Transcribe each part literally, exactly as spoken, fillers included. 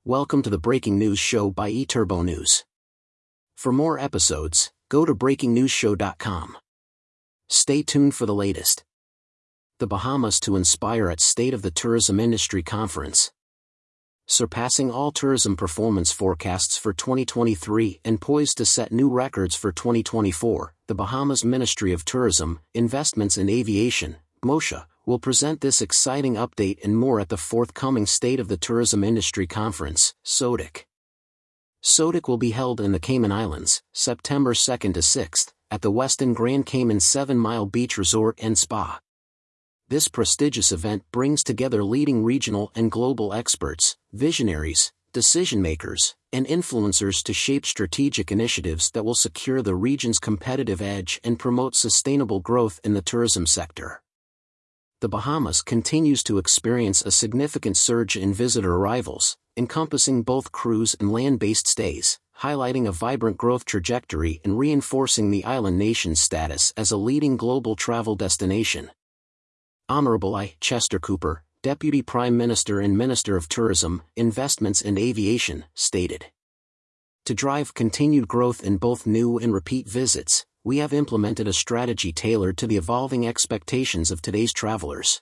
Welcome to the Breaking News Show by eTurbo News. For more episodes, go to breaking news show dot com. Stay tuned for the latest. The Bahamas to inspire at State of the Tourism Industry Conference. Surpassing all tourism performance forecasts for twenty twenty-three and poised to set new records for twenty twenty-four, the Bahamas Ministry of Tourism, Investments and Aviation, MOSHA, will present this exciting update and more at the forthcoming State of the Tourism Industry Conference, S O T I C. S O T I C will be held in the Cayman Islands, September second to sixth, at the Westin Grand Cayman seven mile Beach Resort and Spa. This prestigious event brings together leading regional and global experts, visionaries, decision-makers, and influencers to shape strategic initiatives that will secure the region's competitive edge and promote sustainable growth in the tourism sector. The Bahamas continues to experience a significant surge in visitor arrivals, encompassing both cruise and land-based stays, highlighting a vibrant growth trajectory and reinforcing the island nation's status as a leading global travel destination. Honorable I. Chester Cooper, Deputy Prime Minister and Minister of Tourism, Investments and Aviation, stated, "To drive continued growth in both new and repeat visits, we have implemented a strategy tailored to the evolving expectations of today's travelers.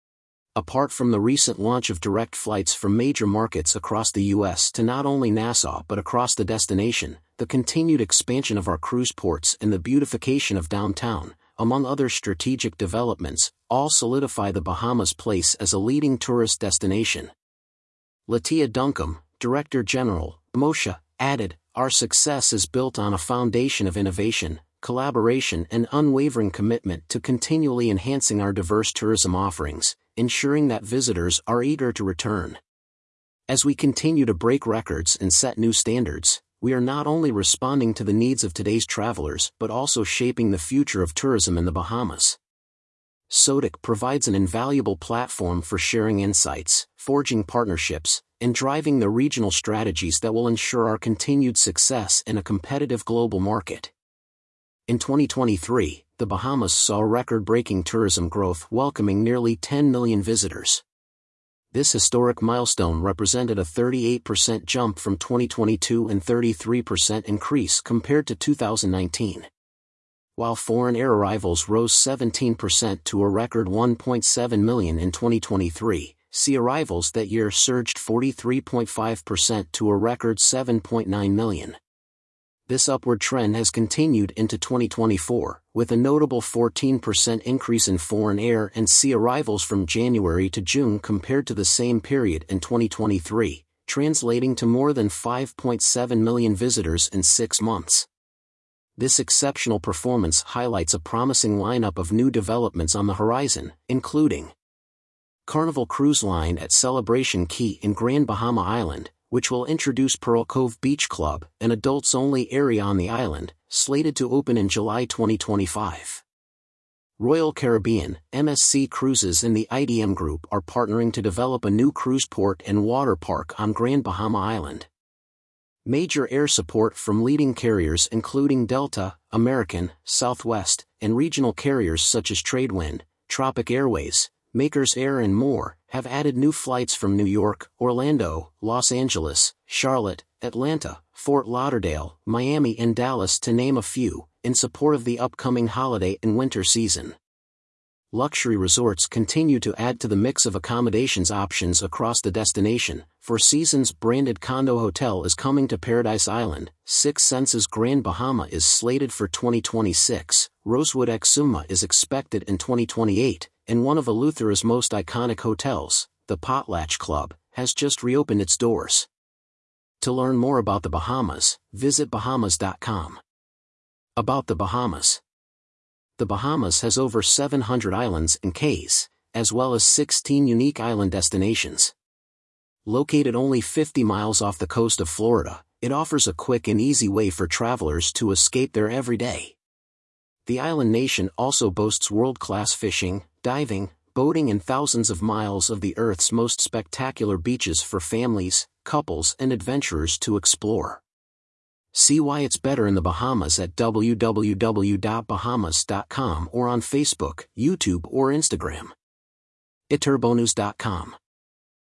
Apart from the recent launch of direct flights from major markets across the U S to not only Nassau but across the destination, the continued expansion of our cruise ports and the beautification of downtown, among other strategic developments, all solidify the Bahamas' place as a leading tourist destination." Latia Duncombe, Director General, MOSHA, added, "Our success is built on a foundation of innovation, collaboration and unwavering commitment to continually enhancing our diverse tourism offerings, ensuring that visitors are eager to return. As we continue to break records and set new standards, we are not only responding to the needs of today's travelers but also shaping the future of tourism in the Bahamas." S O T I C provides an invaluable platform for sharing insights, forging partnerships, and driving the regional strategies that will ensure our continued success in a competitive global market. In twenty twenty-three, the Bahamas saw record-breaking tourism growth, welcoming nearly ten million visitors. This historic milestone represented a thirty-eight percent jump from twenty twenty-two and thirty-three percent increase compared to two thousand nineteen. While foreign air arrivals rose seventeen percent to a record one point seven million in twenty twenty-three, sea arrivals that year surged forty-three point five percent to a record seven point nine million. This upward trend has continued into twenty twenty-four, with a notable fourteen percent increase in foreign air and sea arrivals from January to June compared to the same period in twenty twenty-three, translating to more than five point seven million visitors in six months. This exceptional performance highlights a promising lineup of new developments on the horizon, including Carnival Cruise Line at Celebration Key in Grand Bahama Island, which will introduce Pearl Cove Beach Club, an adults-only area on the island, slated to open in July twenty twenty-five. Royal Caribbean, M S C Cruises and the I D M Group are partnering to develop a new cruise port and water park on Grand Bahama Island. Major air support from leading carriers including Delta, American, Southwest, and regional carriers such as Tradewind, Tropic Airways, Makers Air and more, have added new flights from New York, Orlando, Los Angeles, Charlotte, Atlanta, Fort Lauderdale, Miami and Dallas to name a few, in support of the upcoming holiday and winter season. Luxury resorts continue to add to the mix of accommodations options across the destination. Four Seasons branded condo hotel is coming to Paradise Island, Six Senses Grand Bahama is slated for twenty twenty-six, Rosewood Exuma is expected in twenty twenty-eight, and one of Eleuthera's most iconic hotels, the Potlatch Club, has just reopened its doors. To learn more about the Bahamas, visit bahamas dot com. About the Bahamas. The Bahamas has over seven hundred islands and cays, as well as sixteen unique island destinations. Located only fifty miles off the coast of Florida, it offers a quick and easy way for travelers to escape their everyday. The island nation also boasts world-class fishing, diving, boating and thousands of miles of the Earth's most spectacular beaches for families, couples and adventurers to explore. See why it's better in the Bahamas at w w w dot bahamas dot com or on Facebook, YouTube or Instagram. eturbo news dot com